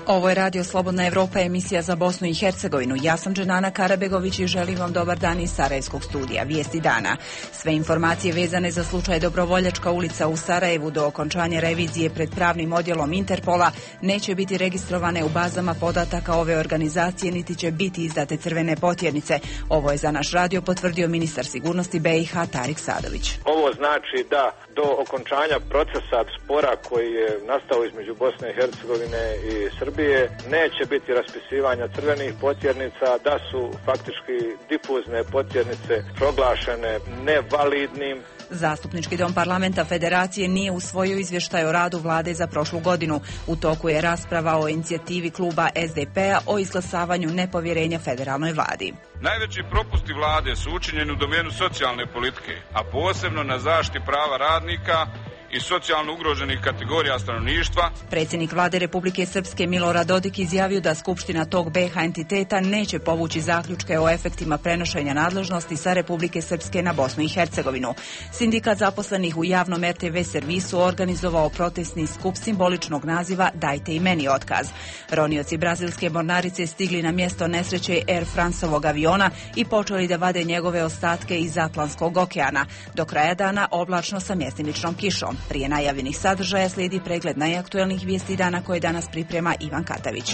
Ovo je Radio Slobodna Evropa, emisija za Bosnu i Hercegovinu. Ja sam Dženana Karabegović i želim vam dobar dan iz Sarajevskog studija. Vijesti dana. Sve informacije vezane za slučaj Dobrovoljačka ulica u Sarajevu do okončanja revizije pred pravnim odjelom Interpola neće biti registrovane u bazama podataka ove organizacije, niti će biti izdate crvene potjernice. Ovo je za naš radio potvrdio ministar sigurnosti BiH Tarik Sadović. Ovo znači da do okončanja procesa spora koji je nastao između Bosne i Hercegovine i Srbije neće biti raspisivanja crvenih potjernica, da su faktički difuzne potjernice proglašene nevalidnim. Zastupnički dom parlamenta Federacije nije usvojio izvještaj o radu vlade za prošlu godinu. U toku je rasprava o inicijativi kluba SDP-a o izglasavanju nepovjerenja federalnoj vladi. Najveći propusti vlade su učinjeni u domenu socijalne politike, a posebno na zaštiti prava radnika i socijalno ugroženih kategorija stanovništva. Predsjednik vlade Republike Srpske Milorad Dodik izjavio da Skupština tog BiH entiteta neće povući zaključke o efektima prenošenja nadležnosti sa Republike Srpske na Bosnu i Hercegovinu. Sindikat zaposlenih u javnom RTV servisu organizovao protestni skup simboličnog naziva Dajte i meni otkaz. Ronioci brazilske mornarice stigli na mjesto nesreće Air Franceovog aviona i počeli da vade njegove ostatke iz Atlantskog okeana. Do kraja dana oblačno sa mjestimičnom kišom. Prije najavljenih sadržaja slijedi pregled najaktuelnijih vijesti dana koje danas priprema Ivan Katavić.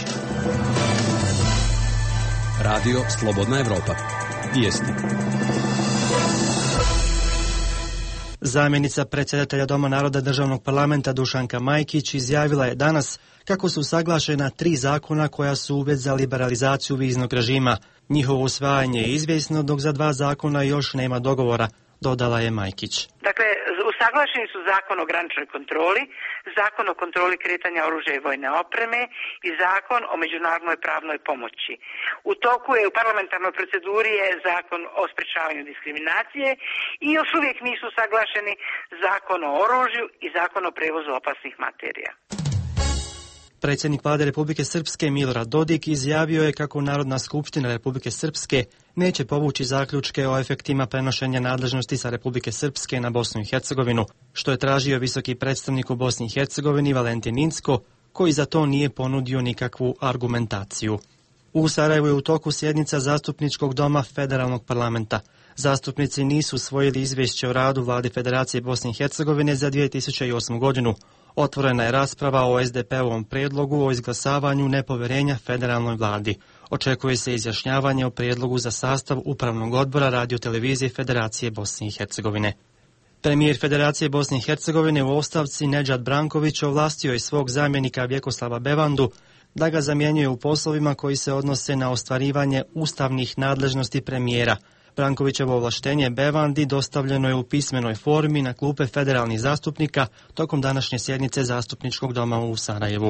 Radio Slobodna Evropa. Vijesti. Zamjenica predsjedatelja Doma naroda Državnog parlamenta Dušanka Majkić izjavila je danas kako su usaglašena 3 zakona koja su uvjet za liberalizaciju viznog režima. Njihovo usvajanje je izvjesno, dok za 2 zakona još nema dogovora, dodala je Majkić. Dakle, usaglašeni su Zakon o graničnoj kontroli, Zakon o kontroli kretanja oružja i vojne opreme i Zakon o međunarodnoj pravnoj pomoći. U toku je u parlamentarnoj proceduri je Zakon o sprečavanju diskriminacije i još uvijek nisu usaglašeni Zakon o oružju i Zakon o prevozu opasnih materija. Predsjednik vlade Republike Srpske Milorad Dodik izjavio je kako Narodna skupština Republike Srpske neće povući zaključke o efektima prenošenja nadležnosti sa Republike Srpske na Bosnu i Hercegovinu, što je tražio visoki predstavnik u Bosni i Hercegovini Valentin Incko, koji za to nije ponudio nikakvu argumentaciju. U Sarajevu je u toku sjednica Zastupničkog doma Federalnog parlamenta. Zastupnici nisu usvojili izvješće o radu vlade Federacije Bosne i Hercegovine za 2008. godinu. Otvorena je rasprava o SDP-ovom prijedlogu o izglasavanju nepovjerenja federalnoj vladi. Očekuje se izjašnjavanje o prijedlogu za sastav Upravnog odbora Radiotelevizije Federacije Bosne i Hercegovine. Premijer Federacije Bosne i Hercegovine u ostavci Nedžad Branković ovlastio je svog zamjenika Vjekoslava Bevandu da ga zamjenjuje u poslovima koji se odnose na ostvarivanje ustavnih nadležnosti premijera. Brankovićevo ovlaštenje Bevandi dostavljeno je u pismenoj formi na klupe federalnih zastupnika tokom današnje sjednice Zastupničkog doma u Sarajevu.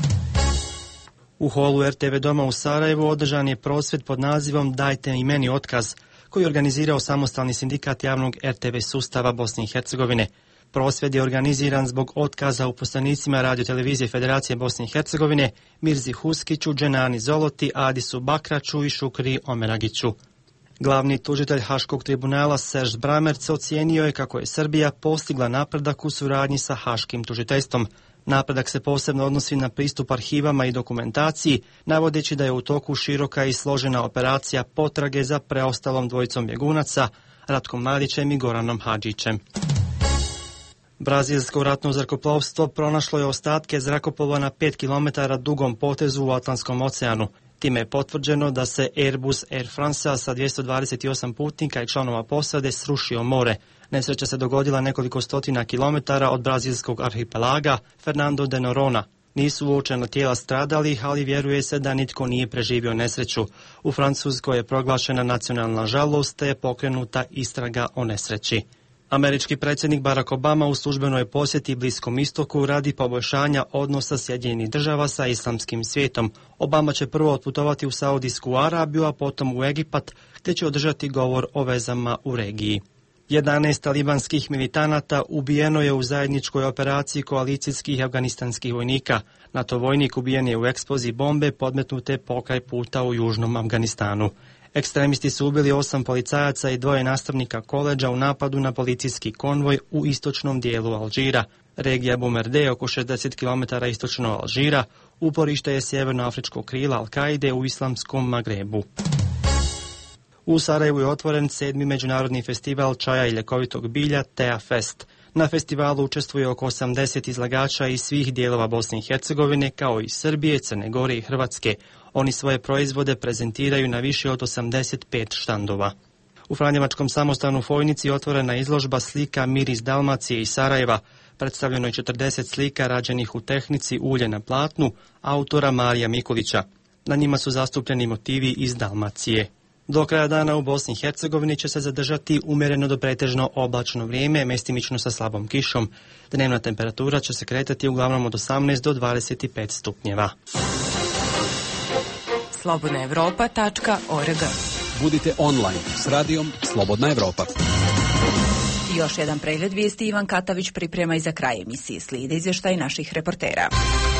U holu RTV doma u Sarajevu održan je prosvjed pod nazivom Dajte i meni otkaz, koji je organizirao samostalni sindikat javnog RTV sustava Bosne i Hercegovine. Prosvjed je organiziran zbog otkaza uposlenicima Radiotelevizije Federacije Bosne i Hercegovine Mirzi Huskiću, Dženani Zoloti, Adisu Bakraču i Šukri Omeragiću. Glavni tužitelj Haškog tribunala Serž Bramerc ocijenio je kako je Srbija postigla napredak u suradnji sa Haškim tužiteljstvom. Napredak se posebno odnosi na pristup arhivama i dokumentaciji, navodeći da je u toku široka i složena operacija potrage za preostalom dvojicom bjegunaca, Ratkom Mladićem i Goranom Hadžićem. Brazilsko ratno zrakoplovstvo pronašlo je ostatke zrakoplova na 5 km dugom potezu u Atlantskom oceanu. Time je potvrđeno da se Airbus Air France sa 228 putnika i članova posade srušio more. Nesreća se dogodila nekoliko stotina kilometara od brazilskog arhipelaga Fernando de Noronha. Nisu uočena tijela stradalih, ali vjeruje se da nitko nije preživio nesreću. U Francuskoj je proglašena nacionalna žalost te je pokrenuta istraga o nesreći. Američki predsjednik Barack Obama u službenoj posjeti Bliskom istoku radi poboljšanja odnosa Sjedinjenih država sa islamskim svijetom. Obama će prvo otputovati u Saudijsku Arabiju, a potom u Egipat, gdje će održati govor o vezama u regiji. 11 talibanskih militanata ubijeno je u zajedničkoj operaciji koalicijskih afganistanskih vojnika. NATO vojnik ubijen je u eksploziji bombe podmetnute pokraj puta u južnom Afganistanu. Ekstremisti su ubili 8 policajaca i 2 nastavnika koledža u napadu na policijski konvoj u istočnom dijelu Alžira. Regija Bumerde, oko 60 km istočno Alžira, uporište je sjevernoafričkog krila Al-Kaide u islamskom Magrebu. U Sarajevu je otvoren 7. međunarodni festival čaja i ljekovitog bilja Tea Fest. Na festivalu učestvuje oko 80 izlagača iz svih dijelova Bosne i Hercegovine, kao i Srbije, Crne Gore i Hrvatske. Oni svoje proizvode prezentiraju na više od 85 štandova. U Franjevačkom samostanu Fojnici otvorena izložba slika Miris Dalmacije i Sarajeva. Predstavljeno je 40 slika rađenih u tehnici ulje na platnu autora Marija Mikulića. Na njima su zastupljeni motivi iz Dalmacije. Do kraja dana u Bosni i Hercegovini će se zadržati umjereno do pretežno oblačno vrijeme, mestimično sa slabom kišom. Dnevna temperatura će se kretati uglavnom od 18 do 25 stupnjeva. slobodnaevropa.org. Budite online s radijom Slobodna Evropa. Još jedan pregled vijesti Ivan Katavić priprema i za kraj emisije. Slijede izvještaj naših reportera.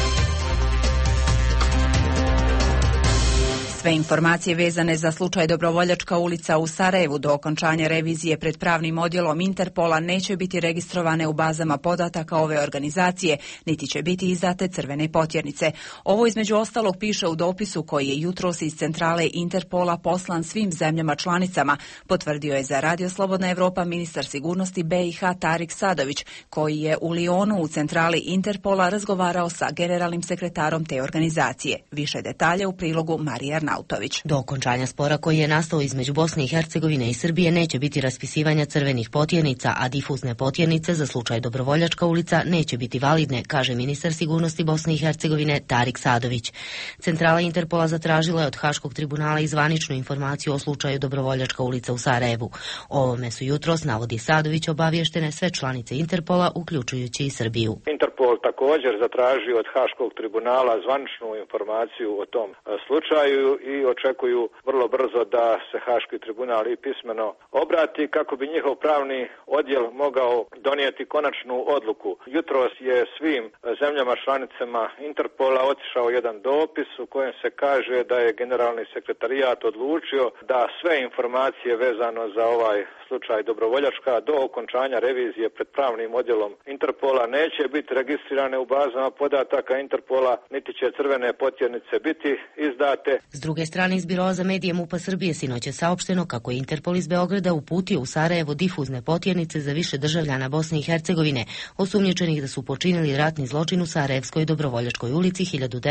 Sve informacije vezane za slučaj Dobrovoljačka ulica u Sarajevu do okončanja revizije pred pravnim odjelom Interpola neće biti registrovane u bazama podataka ove organizacije, niti će biti izdate crvene potjernice. Ovo između ostalog piše u dopisu koji je jutros iz centrale Interpola poslan svim zemljama članicama, potvrdio je za Radio Slobodna Evropa ministar sigurnosti BiH Tarik Sadović, koji je u Lionu u centrali Interpola razgovarao sa generalnim sekretarom te organizacije. Više detalja u prilogu Marija Nautović. Do okončanja spora koji je nastao između Bosne i Hercegovine i Srbije neće biti raspisivanja crvenih potjernica, a difuzne potjernice za slučaj Dobrovoljačka ulica neće biti validne, kaže ministar sigurnosti Bosne i Hercegovine Tarik Sadović. Centrala Interpola zatražila je od Haškog tribunala i zvaničnu informaciju o slučaju Dobrovoljačka ulica u Sarajevu. O ovome su jutros, navodi Sadović, obavještene sve članice Interpola, uključujući i Srbiju. Interpol također zatražio od Haškog tribunala zvaničnu informaciju o tom slučaju i očekuju vrlo brzo da se Haški tribunal i pismeno obrati kako bi njihov pravni odjel mogao donijeti konačnu odluku. Jutros je svim zemljama članicama Interpola otišao jedan dopis u kojem se kaže da je generalni sekretarijat odlučio da sve informacije vezano za ovaj slučaj Dobrovoljačka do okončanja revizije pred pravnim odjelom Interpola neće biti registrirane u bazama podataka Interpola, niti će crvene potjernice biti izdate. S druge strane, iz Biroa za medije MUP-a Srbije sinoć je saopšteno kako je Interpol iz Beograda uputio u Sarajevo difuzne potjernice za više državljana Bosne i Hercegovine, osumnjičenih da su počinili ratni zločin u Sarajevskoj Dobrovoljačkoj ulici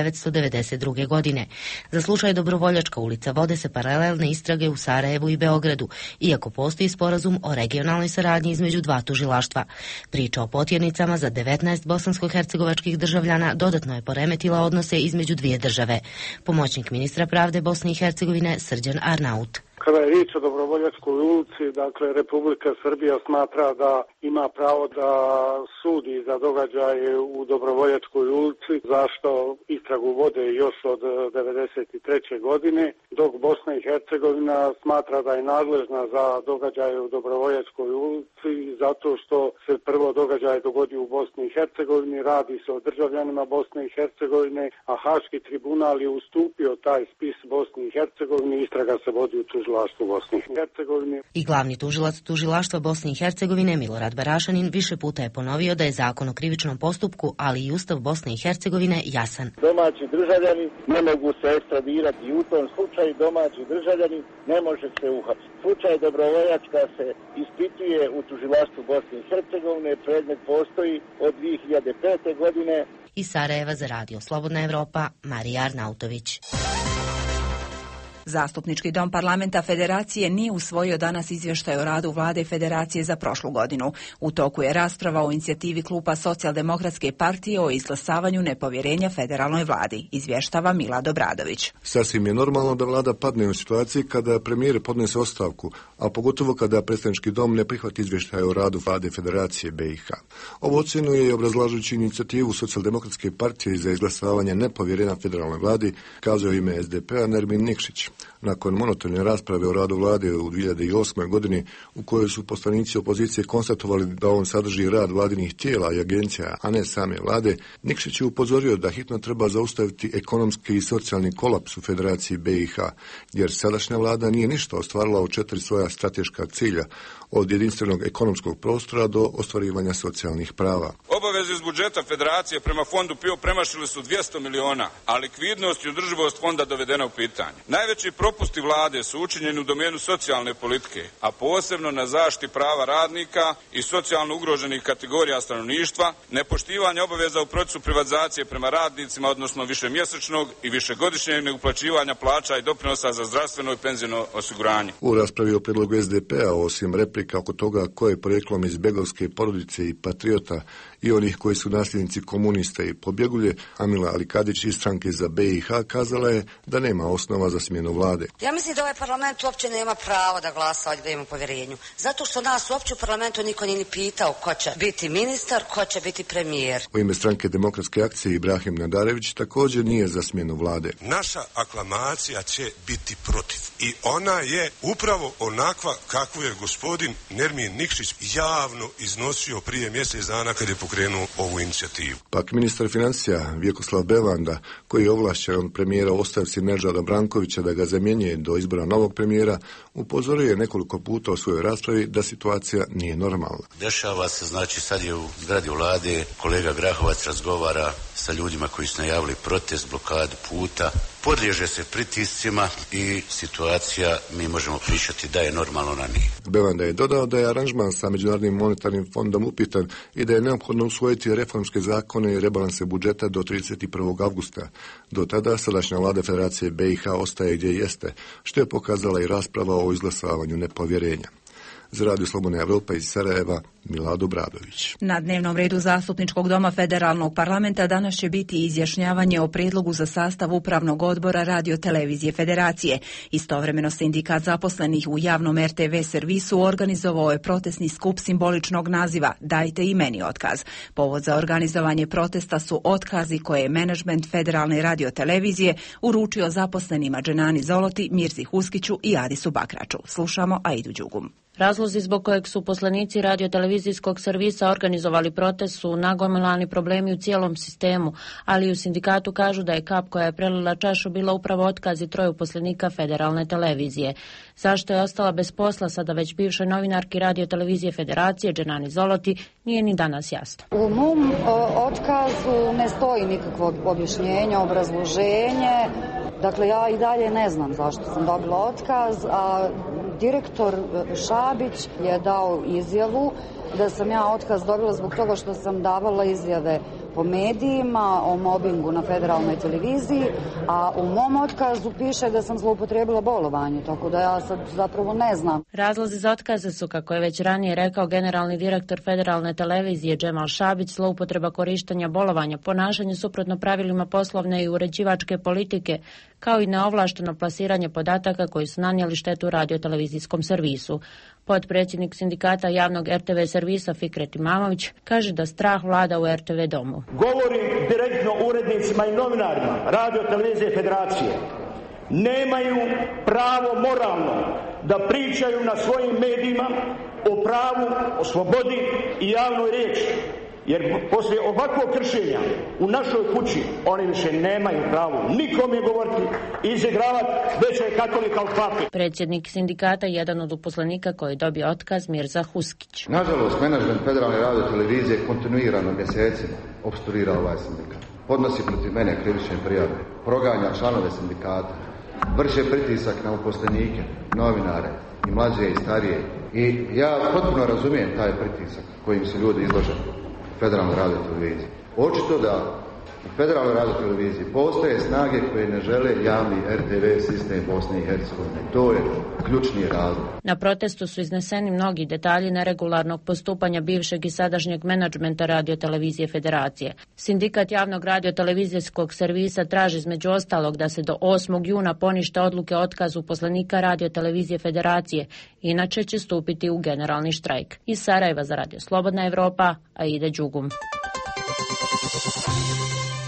1992. godine. Za slučaj Dobrovoljačka ulica vode se paralelne istrage u Sarajevu i Beogradu, iako postoji sporazum o regionalnoj saradnji između dva tužilaštva. Priča o potjernicama za 19 bosansko-hercegovačkih državljana dodatno je poremetila odnose između dvije države. Pomoćnik ministra pravde Bosne i Hercegovine Srđan Arnaut. Kada je riječ o Dobrovoljačkoj ulici, dakle, Republika Srbija smatra da ima pravo da sudi za događaje u Dobrovoljačkoj ulici, zašto istragu vode još od 1993. godine, dok Bosna i Hercegovina smatra da je nadležna za događaje u Dobrovoljačkoj ulici, zato što se prvo događaj dogodio u Bosni i Hercegovini, radi se o državljanima Bosne i Hercegovine, a Haški tribunal je ustupio taj spis Bosni i Hercegovini, istraga se vodi u tužilaštvu Bosne i Hercegovine. I glavni tužilac tužilaštva Bosne i Hercegovine Milorad Barašanin više puta je ponovio da je zakon o krivičnom postupku, ali i Ustav Bosne i Hercegovine jasan. Domaći državljani ne mogu se ekstradirati i u tom slučaju domaći državljani ne može se uhapsiti. Slučaj Dobrovoljačka se ispituje u tužilaštvu Bosne i Hercegovine, predmet postoji od 2005. godine. Iz Sarajeva za Radio Slobodna Evropa, Marija Arnautović. Zastupnički dom parlamenta Federacije nije usvojio danas izvještaj o radu vlade Federacije za prošlu godinu. U toku je rasprava o inicijativi kluba Socijaldemokratske partije o izglasavanju nepovjerenja federalnoj vladi, izvještava Milad Obradović. Sasvim je normalno da vlada padne u situaciji kada premijer podnese ostavku, a pogotovo kada predstavnički dom ne prihvati izvještaj o radu vlade Federacije BiH. Ovo ocjenu je obrazlažući inicijativu Socijaldemokratske partije za izglasavanje nepovjerenja federalnoj vladi kazao ime SDP-a Nermin Nikšić. Nakon monotone rasprave o radu vlade u 2008. godini, u kojoj su poslanici opozicije konstatovali da on sadrži rad vladinih tijela i agencija, a ne same vlade, Nikšić je upozorio da hitno treba zaustaviti ekonomski i socijalni kolaps u Federaciji BiH, jer sadašnja vlada nije ništa ostvarila od 4 svoja strateška cilja, od jedinstvenog ekonomskog prostora do ostvarivanja socijalnih prava. Obaveze iz budžeta Federacije prema fondu PIO premašili su 200 miliona, a likvidnost i održivost fonda dovedena u pitanje. Najveći propusti vlade su učinjeni u domenu socijalne politike, a posebno na zaštiti prava radnika i socijalno ugroženih kategorija stanovništva, nepoštivanje obaveza u procesu privatizacije prema radnicima, odnosno višemjesečnog i višegodišnjeg neuplaćivanja plaća i doprinosa za zdravstveno i penziono osiguranje. U raspravi o prijedlogu SDP-a, osim replika oko toga ko je poreklom iz begovske porodice i patriota i onih koji su nasljednici komunista i pobjegulje, Amila Alikadić iz stranke za BiH kazala je da nema osnova za smjenu vlade. Ja mislim da ovaj parlament uopće nema pravo da glasa da ima povjerenju. Zato što nas uopće u parlamentu niko nije ni pitao ko će biti ministar, ko će biti premijer. U ime stranke Demokratske akcije Ibrahim Nadarević također nije za smjenu vlade. Naša aklamacija će biti protiv. I ona je upravo onakva kakvu je gospodin Nermin Nikšić javno iznosio prije mjesec dana kad je pokrenuo ovu inicijativu. Pak ministar financija Vjekoslav Bevanda, koji je ovlašćen od premijera u ostavci Nedžada Brankovića da ga zamjenjuje do izbora novog premijera, upozorio je nekoliko puta u svojoj raspravi da situacija nije normalna. Dešava se, znači sad je u zgradi vlade, kolega Grahovac razgovara sa ljudima koji su najavili protest, blokadu puta, podliježe se pritiscima i situacija, mi možemo pričati da je normalno na njih. Bevanda je dodao da je aranžman sa Međunarodnim monetarnim fondom upitan i da je neophodno usvojiti reformske zakone i rebalanse budžeta do 31. avgusta. Do tada sadašnja vlada Federacije BiH ostaje gdje jeste, što je pokazala i rasprava o izglasavanju nepovjerenja. Za Radio Slobodna Evropa iz Sarajeva, Milado Bradović. Na dnevnom redu Zastupničkog doma Federalnog parlamenta danas će biti izjašnjavanje o prijedlogu za sastav Upravnog odbora Radio-televizije Federacije. Istovremeno sindikat zaposlenih u javnom RTV servisu organizovao je protestni skup simboličnog naziva Dajte i meni otkaz. Povod za organizovanje protesta su otkazi koje je menadžment Federalne radio-televizije uručio zaposlenima Dženani Zoloti, Mirzi Huskiću i Adisu Bakraču. Slušamo Aidu Đugum. Razlozi zbog kojeg su uposlenici radio-televizijskog servisa organizovali protest su nagomilani problemi u cijelom sistemu, ali u sindikatu kažu da je kap koja je prelila čašu bila upravo otkazi 3 uposlenika Federalne televizije. Zašto je ostala bez posla sada već bivšoj novinarki radio-televizije Federacije Dženani Zoloti nije ni danas jasno. U mom otkazu ne stoji nikakvo objašnjenje, obrazloženje. Dakle, ja i dalje ne znam zašto sam dobila otkaz, a direktor Šabić je dao izjavu da sam ja otkaz dobila zbog toga što sam davala izjave po medijima o mobingu na Federalnoj televiziji, a u mom otkazu piše da sam zloupotrijebila bolovanje, tako da ja sad zapravo ne znam. Razlozi za otkaze su, kako je već ranije rekao generalni direktor Federalne televizije Džemal Šabić, zloupotreba korištenja bolovanja, ponašanje suprotno pravilima poslovne i uređivačke politike, kao i neovlašteno plasiranje podataka koji su nanijeli štetu radio-televizijskom servisu. Potpredsjednik sindikata javnog RTV servisa Fikret Imamović kaže da strah vlada u RTV domu. Govorim direktno urednicima i novinarima radio-televizije Federacije. Nemaju pravo moralno da pričaju na svojim medijima o pravu, o slobodi i javnoj riječi. Jer poslije ovakvog kršenja u našoj kući oni više nemaju pravo nikome govoriti i izigravati veće katolika od pape. Predsjednik sindikata je jedan od uposlenika koji je dobio otkaz, Mirza Huskić. Nažalost, menadžment Federalne radio-televizije kontinuirano mjesecima opstruira ovaj sindikat. Podnosi protiv mene krivične prijave, proganja članove sindikata, vrše pritisak na uposlenike, novinare i mlađe i starije. I ja potpuno razumijem taj pritisak kojim se ljudi izloženi Federalnoj radio-televiziji. Očito da u Federalnoj radio-televiziji postoje snage koje ne žele javni RTV sistem Bosne i Hercegovine. To je ključni razlog. Na protestu su izneseni mnogi detalji neregularnog postupanja bivšeg i sadašnjeg menadžmenta radio-televizije Federacije. Sindikat javnog radio-televizijskog servisa traži između ostalog da se do 8. juna ponište odluke o otkazu uposlenika radio-televizije Federacije, inače će stupiti u generalni štrajk. Iz Sarajeva za Radio Slobodna Evropa, Aida Đugum.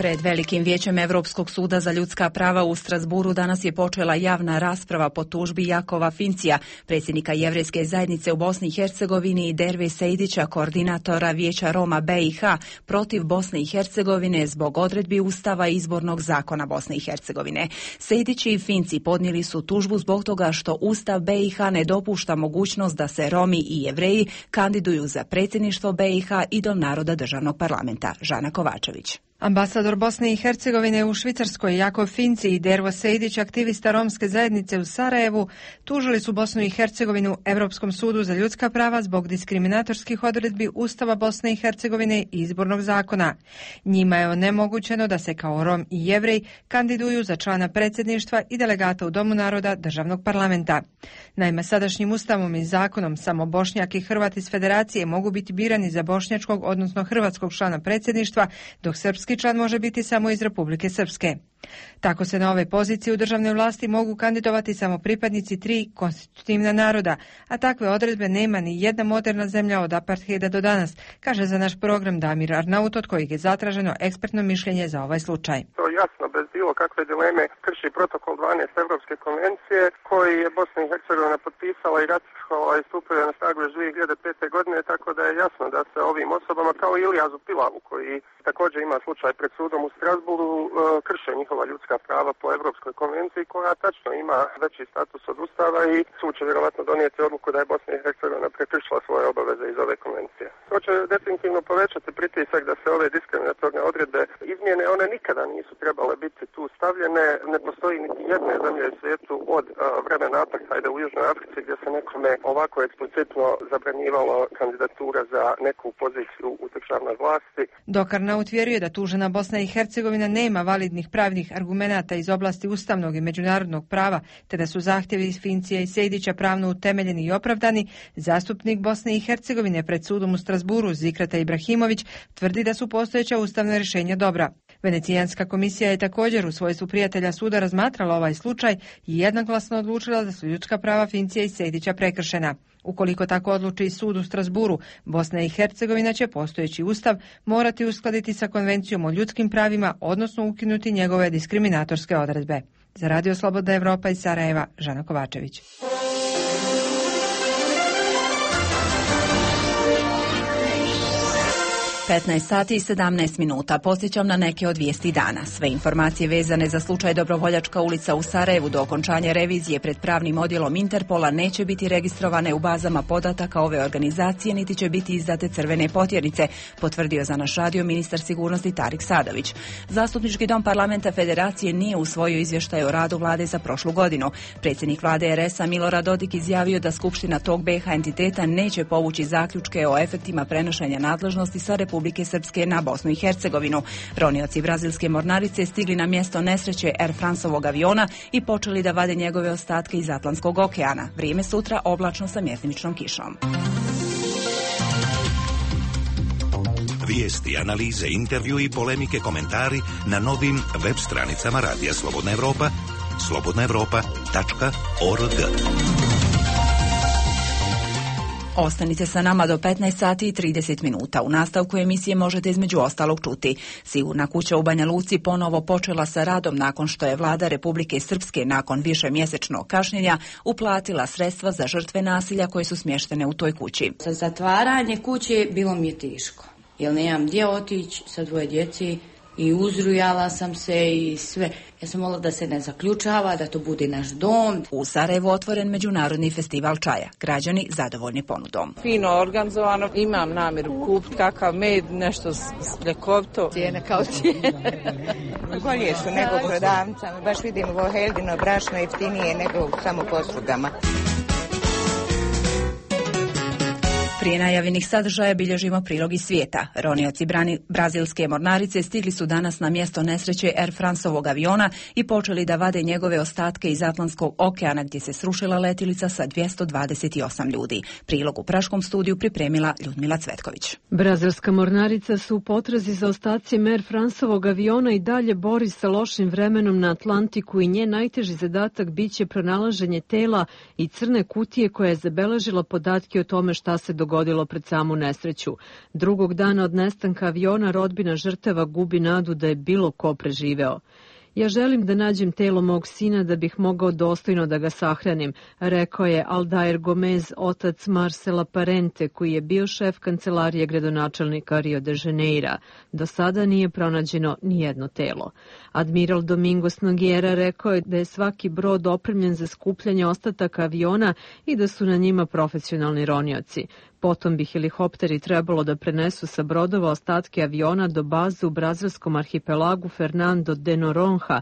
Pred Velikim vijećem Europskog suda za ljudska prava u Strasburu danas je počela javna rasprava po tužbi Jakova Fincija, predsjednika Jevrejske zajednice u Bosni i Hercegovini, i Derve Sejdića, koordinatora Vijeća Roma BiH, protiv Bosne i Hercegovine zbog odredbi Ustava i izbornog zakona Bosne i Hercegovine. Sejdić i Finci podnijeli su tužbu zbog toga što Ustav BiH ne dopušta mogućnost da se Romi i Jevreji kandiduju za predsjedništvo BiH i Dom naroda državnog parlamenta. Žana Kovačević. Ambasador Bosne i Hercegovine u Švicarskoj Jakov Finci i Dervo Sejdić, aktivista romske zajednice u Sarajevu, tužili su Bosnu i Hercegovinu Europskom sudu za ljudska prava zbog diskriminatorskih odredbi Ustava Bosne i Hercegovine i izbornog zakona. Njima je onemogućeno da se kao Rom i Jevrej kandiduju za člana predsjedništva i delegata u Domu naroda državnog parlamenta. Naime, sadašnjim Ustavom i zakonom samo Bošnjak i Hrvat iz Federacije mogu biti birani za bošnjačkog, odnosno hrvatskog člana predsjedništva, dok srpski član može biti samo iz Republike Srpske. Tako se na ove pozicije u državnoj vlasti mogu kandidovati samo pripadnici 3 konstitutivna naroda, a takve odredbe nema ni jedna moderna zemlja od apartheida do danas, kaže za naš program Damir Arnaut, od kojeg je zatraženo ekspertno mišljenje za ovaj slučaj. To jasno, bez bilo kakve dileme, krši protokol 12 Evropske konvencije, koji je Bosna i Hercegovina potpisala i ratifikovala i stupila na snagu još 2005. godine, tako da je jasno da se ovim osobama, kao i Iljazu Pilavu, koji također ima slučaj pred sudom u Strasburu, krše njihova ljudska prava po Evropskoj konvenciji, koja tačno ima veći status od Ustava, i sud će vjerovatno donijeti odluku da je Bosna i Hercegovina prekršila svoje obaveze iz ove konvencije. To će definitivno povećati pritisak da se ove diskriminatorne odredbe izmijene. One nikada nisu trebale biti tu stavljene. Ne postoji niti jedne zemlje u svijetu od vremena apartheida u Južnoj Africi gdje se nekome ovako eksplicitno zabranjivalo kandidatura za neku poziciju u državnoj vlasti. Dok Arnaut vjeruje da tužena Bosna i Hercegovina nema validnih pravnih argumenata iz oblasti ustavnog i međunarodnog prava, te da su zahtjevi Fincija i Sejdića pravno utemeljeni i opravdani, zastupnik Bosne i Hercegovine pred sudom u Strasburu Zikreta Ibrahimović tvrdi da su postojeća ustavna rješenja dobra. Venecijanska komisija je također u svojstvu prijatelja suda razmatrala ovaj slučaj i jednoglasno odlučila da su ljudska prava Fincija i Sejdića prekršena. Ukoliko tako odluči sud u Strasburu, Bosna i Hercegovina će postojeći ustav morati uskladiti sa Konvencijom o ljudskim pravima, odnosno ukinuti njegove diskriminatorske odredbe. Za Radio Slobodna Evropa iz Sarajeva, Žana Kovačević. 15 sati i 17 minuta. Podsjećam na neke od vijesti dana. Sve informacije vezane za slučaj Dobrovoljačka ulica u Sarajevu do okončanja revizije pred pravnim odjelom Interpola neće biti registrovane u bazama podataka ove organizacije, niti će biti izdate crvene potjernice, potvrdio za naš radio ministar sigurnosti Tarik Sadović. Zastupnički dom parlamenta Federacije nije usvojio izvještaj o radu vlade za prošlu godinu. Predsjednik vlade RS-a Milorad Dodik izjavio da Skupština tog BiH entiteta neće povući zaključke o efektima prenošenja nadležnosti sa Republike Srpske na Bosnu i Hercegovinu. Ronioci brazilske mornarice stigli na mjesto nesreće Air Franceovog aviona i počeli da vade njegove ostatke iz Atlantskog okeana. Vrijeme sutra oblačno sa mjestimičnom kišom. Vijesti, analize, intervju i polemike, komentari na novim web stranicama Radija Slobodna Evropa, slobodnaevropa.org. Ostanite sa nama do 15 sati i 30 minuta. U nastavku emisije možete između ostalog čuti. Sigurna kuća u Banja Luci ponovo počela sa radom nakon što je vlada Republike Srpske nakon višemjesečnog kašnjenja uplatila sredstva za žrtve nasilja koje su smještene u toj kući. Za zatvaranje kuće bilo mi je teško, jer nemam gdje otići sa dvoje djeci i uzrujala sam se i sve. Ja sam molila da se ne zaključava, da to bude naš dom. U Sarajevu otvoren međunarodni festival čaja. Građani zadovoljni ponudom. Fino organizovano, imam namjeru kupiti kakav med, nešto ljekovito. Cijene kao cijene. Bolje su nego prodavnicama. Baš vidim ovo heldino brašno jeftinije nego samo poslugama. Prije najavljenih sadržaja bilježimo prilog iz svijeta. Ronioci brazilske mornarice stigli su danas na mjesto nesreće Air Franceovog aviona i počeli da vade njegove ostatke iz Atlantskog okeana gdje se srušila letilica sa 228 ljudi. Prilog u praškom studiju pripremila Ljudmila Cvetković. Brazilska mornarica se u potrazi za ostacima Air Franceovog aviona i dalje bori sa lošim vremenom na Atlantiku i njen najteži zadatak biće pronalaženje tela i crne kutije koja je zabeležila podatke o tome šta se dogodilo dogodilo pred samu nesreću. Drugog dana od nestanka aviona rodbina žrtava gubi nadu da je bilo ko preživeo. Ja želim da nađem telo mog sina da bih mogao dostojno da ga sahranim, rekao je Aldair Gomez, otac Marcela Parente, koji je bio šef kancelarije gradonačelnika Rio de Janeira. Do sada nije pronađeno nijedno telo. Admiral Domingos Nogueira rekao je da je svaki brod opremljen za skupljanje ostataka aviona i da su na njima profesionalni ronioci. Potom bi helikopteri trebalo da prenesu sa brodova ostatke aviona do baze u brazilskom arhipelagu Fernando de Noronha,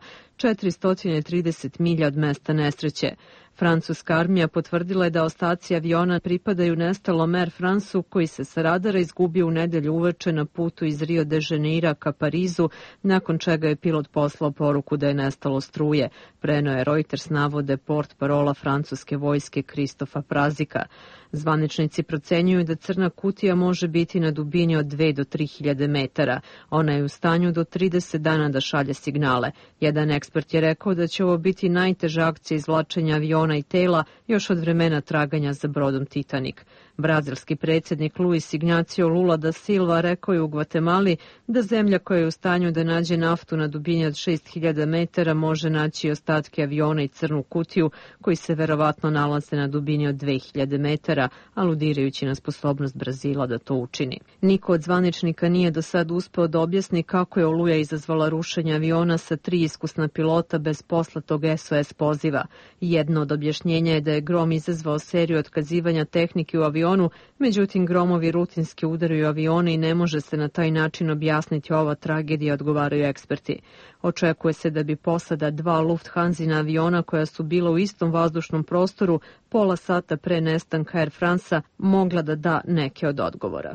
430 milja od mesta nesreće. Francuska armija potvrdila je da ostaci aviona pripadaju nestalom Air France-u koji se sa radara izgubio u nedelju uveče na putu iz Rio de Janeira ka Parizu, nakon čega je pilot poslao poruku da je nestalo struje. Preneo je Reuters, navode portparola francuske vojske Kristofa Prazika. Zvaničnici procenjuju da crna kutija može biti na dubini od 2 do 3.000 metara. Ona je u stanju do 30 dana da šalje signale. Jedan ekspert je rekao da će ovo biti najteža akcija izvlačenja aviona i tela još od vremena traganja za brodom Titanic. Brazilski predsjednik Luis Ignacio Lula da Silva rekao je u Gvatemali da zemlja koja je u stanju da nađe naftu na dubini od 6.000 metara može naći ostatke aviona i crnu kutiju koji se verovatno nalaze na dubini od 2.000 metara, aludirajući na sposobnost Brazila da to učini. Niko od zvaničnika nije do sad uspeo da objasni kako je oluja izazvala rušenje aviona sa 3 iskusna pilota bez poslatog SOS poziva. Jedno od objašnjenja je da je grom izazvao seriju otkazivanja tehnike u avionu, međutim gromovi rutinski udaraju avione i ne može se na taj način objasniti ova tragedija, odgovaraju eksperti. Očekuje se da bi posada 2 Lufthansina aviona koja su bila u istom vazdušnom prostoru pola sata pre nestanka Air France-a mogla da da neke od odgovora.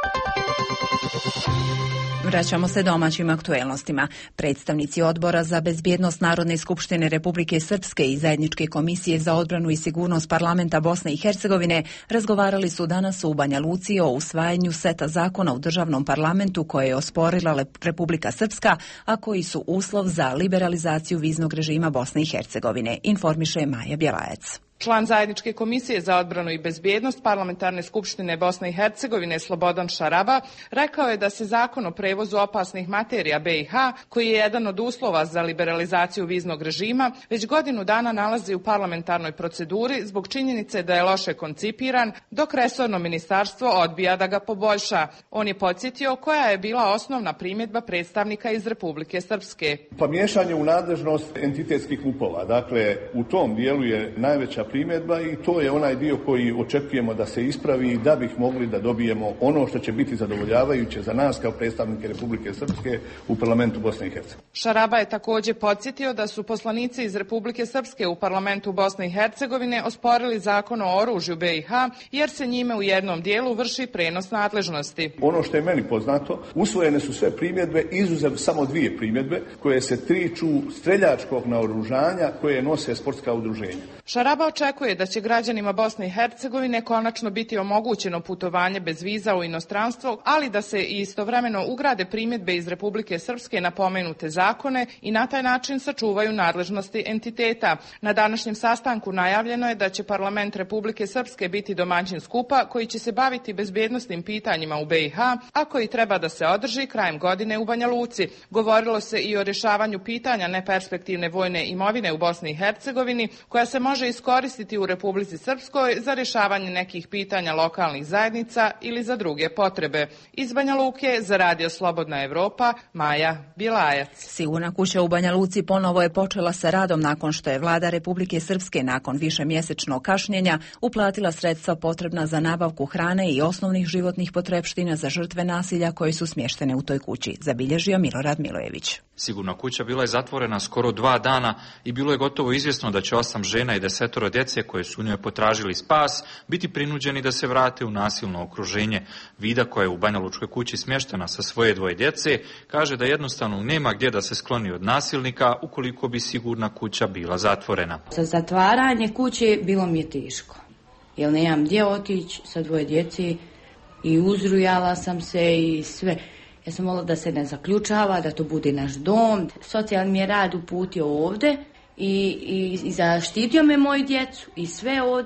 Vraćamo se domaćim aktuelnostima. Predstavnici Odbora za bezbjednost Narodne skupštine Republike Srpske i Zajedničke komisije za odbranu i sigurnost parlamenta Bosne i Hercegovine razgovarali su danas u Banja Luci o usvajanju seta zakona u državnom parlamentu koje je osporila Republika Srpska, a koji su uslov za liberalizaciju viznog režima Bosne i Hercegovine, informiše Maja Bjelajac. Član Zajedničke komisije za odbranu i bezbjednost Parlamentarne skupštine Bosne i Hercegovine Slobodan Šaraba rekao je da se zakon o prevozu opasnih materija BiH, koji je jedan od uslova za liberalizaciju viznog režima, već godinu dana nalazi u parlamentarnoj proceduri zbog činjenice da je loše koncipiran, dok resorno ministarstvo odbija da ga poboljša. On je podsjetio koja je bila osnovna primjedba predstavnika iz Republike Srpske. Pa miješanje u nadležnost entitetskih MUP-ova. Dakle, u tom dijelu je najveća primjedba i to je onaj dio koji očekujemo da se ispravi da bih mogli da dobijemo ono što će biti zadovoljavajuće za nas kao predstavnike Republike Srpske u parlamentu Bosne i Hercegovine. Šaraba je također podsjetio da su poslanici iz Republike Srpske u parlamentu Bosne i Hercegovine osporili zakon o oružju BiH jer se njime u jednom dijelu vrši prenos nadležnosti. Ono što je meni poznato, usvojene su sve primjedbe, izuzev samo 2 primjedbe koje se tiču streljačkog naoružanja koje nose sportska udruženja. Šaraba očekuje da će građanima Bosne i Hercegovine konačno biti omogućeno putovanje bez viza u inostranstvo, ali da se istovremeno ugrade primjedbe iz Republike Srpske na pomenute zakone i na taj način sačuvaju nadležnosti entiteta. Na današnjem sastanku najavljeno je da će parlament Republike Srpske biti domaćin skupa koji će se baviti bezbjednosnim pitanjima u BiH, a koji treba da se održi krajem godine u Banja Luci. Govorilo se i o rješavanju pitanja neperspektivne vojne imovine u Bosni i Hercegovini, koja se može iskoristiti u Republici Srpskoj za rješavanje nekih pitanja lokalnih zajednica ili za druge potrebe. Iz Banja Luke za Radio Slobodna Evropa, Maja Bjelajac. Sigurna kuća u Banja Luci ponovo je počela sa radom nakon što je vlada Republike Srpske nakon višemjesečnog kašnjenja uplatila sredstva potrebna za nabavku hrane i osnovnih životnih potrepština za žrtve nasilja koje su smještene u toj kući, zabilježio Milorad Milojević. Sigurna kuća bila je zatvorena skoro 2 dana i bilo je gotovo izvjesno da će 8 žena i 10 djece koje su u njoj potražili spas biti prinuđeni da se vrate u nasilno okruženje. Vida, koja je u Banja Lučkoj kući smještena sa svoje 2 djece, kaže da jednostavno nema gdje da se skloni od nasilnika ukoliko bi sigurna kuća bila zatvorena. Za zatvaranje kuće bilo mi je teško, jer nemam gdje otići sa 2 djece i uzrujala sam se i sve. Ja sam molila da se ne zaključava, da to bude naš dom. Socijalni mi je rad uputio ovdje i zaštitio me moju djecu i sve ovdje.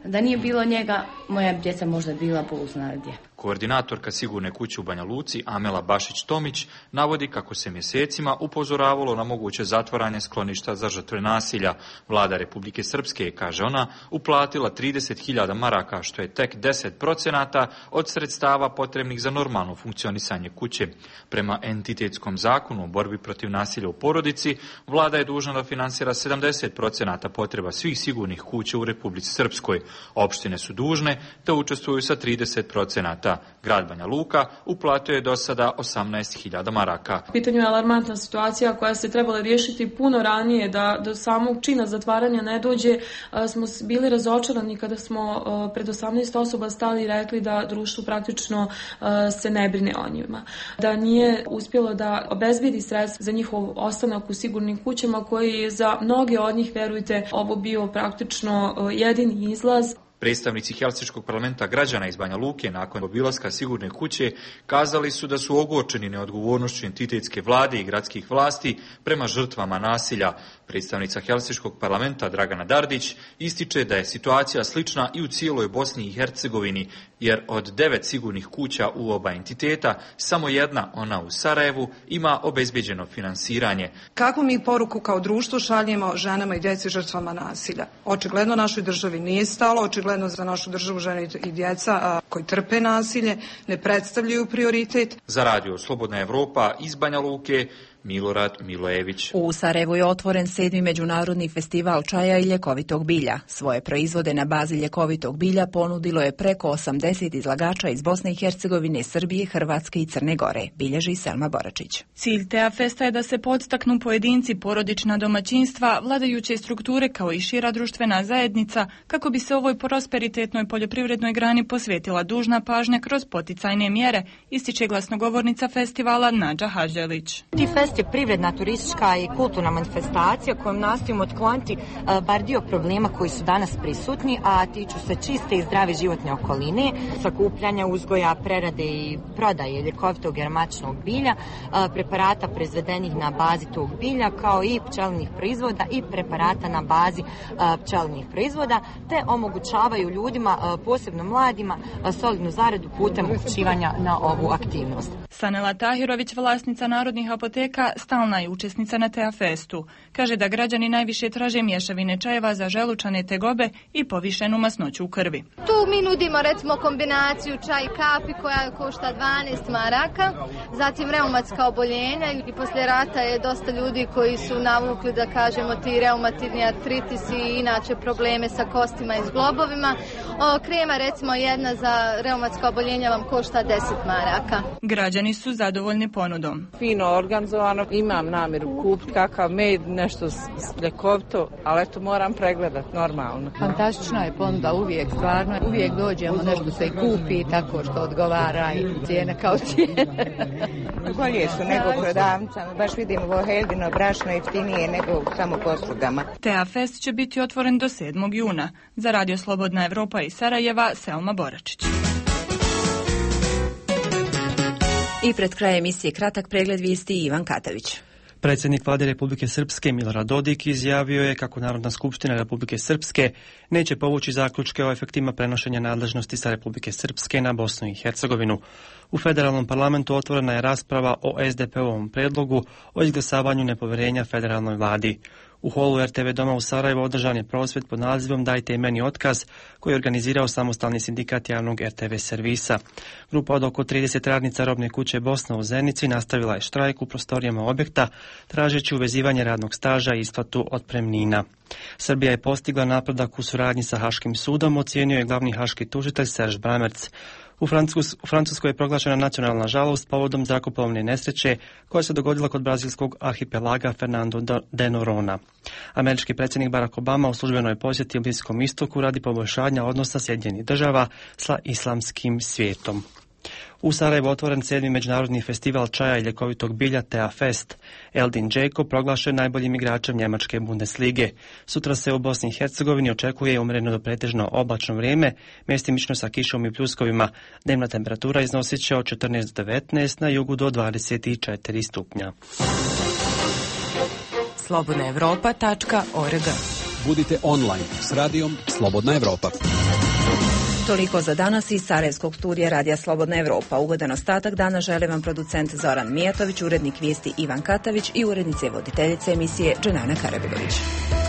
Da nije bilo njega, moja djeca možda bila Bog zna gdje. Koordinatorka Sigurne kuće u Banja Luci, Amela Bašić-Tomić, navodi kako se mjesecima upozoravalo na moguće zatvaranje skloništa za žrtve nasilja. Vlada Republike Srpske, kaže ona, uplatila 30.000 maraka, što je tek 10% od sredstava potrebnih za normalno funkcionisanje kuće. Prema entitetskom zakonu o borbi protiv nasilja u porodici, vlada je dužna da finansira 70% potreba svih sigurnih kuća u Republici Srpskoj. Opštine su dužne da učestvuju sa 30%. Grad Banja Luka uplatio je do sada 18.000 maraka. U pitanju je alarmantna situacija koja se trebala riješiti puno ranije, da do samog čina zatvaranja ne dođe. Smo bili razočarani kada smo pred 18 osoba stali i rekli da društvo praktično se ne brine o njima. Da nije uspjelo da obezbedi sredstva za njihov ostanak u sigurnim kućama, koji je za mnoge od njih, verujte, ovo bio praktično jedini izlaz. Predstavnici Helsinškog parlamenta građana iz Banja Luke nakon obilaska sigurne kuće kazali su da su ogorčeni neodgovornošću entitetske vlade i gradskih vlasti prema žrtvama nasilja. Predstavnica Helsinškog parlamenta Dragana Dardić ističe da je situacija slična i u cijeloj Bosni i Hercegovini, jer od 9 sigurnih kuća u oba entiteta, samo jedna, ona u Sarajevu, ima obezbeđeno finansiranje. Kakvu mi poruku kao društvo šaljemo ženama i djeci žrtvama nasilja? Očigledno našoj državi nije stalo, očigledno za našu državu žene i djeca koji trpe nasilje ne predstavljaju prioritet. Za radio Slobodna Evropa iz Banja Luke, Milorad Milojević. U Sarajevu je otvoren 7. međunarodni festival čaja i ljekovitog bilja. Svoje proizvode na bazi ljekovitog bilja ponudilo je preko 80 izlagača iz Bosne i Hercegovine, Srbije, Hrvatske i Crne Gore, bilježi Selma Boračić. Cilj TEA Festa je da se podstaknu pojedinci, porodična domaćinstva, vladajuće strukture kao i šira društvena zajednica, kako bi se ovoj prosperitetnoj poljoprivrednoj grani posvetila dužna pažnja kroz poticajne mjere, ističe glasnogovornica festivala Nadža Hađelić. Je privredna, turistička i kulturna manifestacija kojom nastojimo otkloniti bar dio problema koji su danas prisutni, a tiču se čiste i zdrave životne okoline, sakupljanja, uzgoja, prerade i prodaje ljekovitog i aromatičnog bilja, preparata proizvedenih na bazi tog bilja, kao i pčelinjih proizvoda i preparata na bazi pčelinjih proizvoda, te omogućavaju ljudima, posebno mladima, solidnu zaradu putem uključivanja na ovu aktivnost. Sanela Tahirović, vlasnica Narodnih apoteka, stalna je učesnica na TEA Festu. Kaže da građani najviše traže mješavine čajeva za želučane tegobe i povišenu masnoću u krvi. Tu mi nudimo recimo kombinaciju čaj kapi koja košta 12 maraka, zatim reumatska oboljenja i poslije rata je dosta ljudi koji su navukli, da kažemo, ti reumatidni artritis i inače probleme sa kostima i zglobovima. Krema recimo jedna za reumatska oboljenja vam košta 10 maraka. Građani su zadovoljni ponudom. Fino organizovano, imam namjeru kupiti kakav med, nešto ljekovito, ali eto moram pregledati normalno. Fantastična je ponuda uvijek, stvarno. Uvijek dođemo, nešto se i kupi, tako što odgovara i cijene kao cijene. Bolje su nego prodavnicama, baš vidim ovo heldino brašno jeftinije nego u samoposlugama. TEA Fest će biti otvoren do 7. juna. Za Radio Slobodna Evropa iz Sarajeva, Selma Boračić. I pred krajem emisije kratak pregled vijesti Ivan Katavić. Predsjednik vlade Republike Srpske Milorad Dodik izjavio je kako Narodna skupština Republike Srpske neće povući zaključke o efektima prenošenja nadležnosti sa Republike Srpske na Bosnu i Hercegovinu. U federalnom parlamentu otvorena je rasprava o SDP-ovom predlogu o izglasavanju nepovjerenja federalnoj vladi. U holu RTV doma u Sarajevu održan je prosvjed pod nazivom Dajte meni otkaz, koji je organizirao samostalni sindikat javnog RTV servisa. Grupa od oko 30 radnica robne kuće Bosna u Zenici nastavila je štrajk u prostorijama objekta, tražeći uvezivanje radnog staža i isplatu otpremnina. Srbija je postigla napredak u suradnji sa Haškim sudom, ocijenio je glavni haški tužitelj Serge Bramertz. U Francuskoj je proglašena nacionalna žalost povodom zrakoplovne nesreće koja se dogodila kod brazilskog arhipelaga Fernando de Noronha. Američki predsjednik Barack Obama u službenoj posjeti u Bliskom istoku radi poboljšanja odnosa Sjedinjenih država sa islamskim svijetom. U Sarajevu otvoren 7. međunarodni festival čaja i ljekovitog bilja TEA Fest. Eldin Džeko proglašen najboljim igračem njemačke Bundeslige. Sutra se u Bosni i Hercegovini očekuje umjereno do pretežno oblačno vrijeme, mjestimično sa kišom i pljuskovima. Dnevna temperatura iznosit će od 14 do 19, na jugu do 24 stupnja. slobodnaevropa.org Budite online s radijom Slobodna Evropa. Toliko za danas iz Sarajevskog studija Radija Slobodna Evropa. Ugodan ostatak dana žele vam producent Zoran Mijatović, urednik vijesti Ivan Katavić i urednice i voditeljice emisije Dženana Karabilović.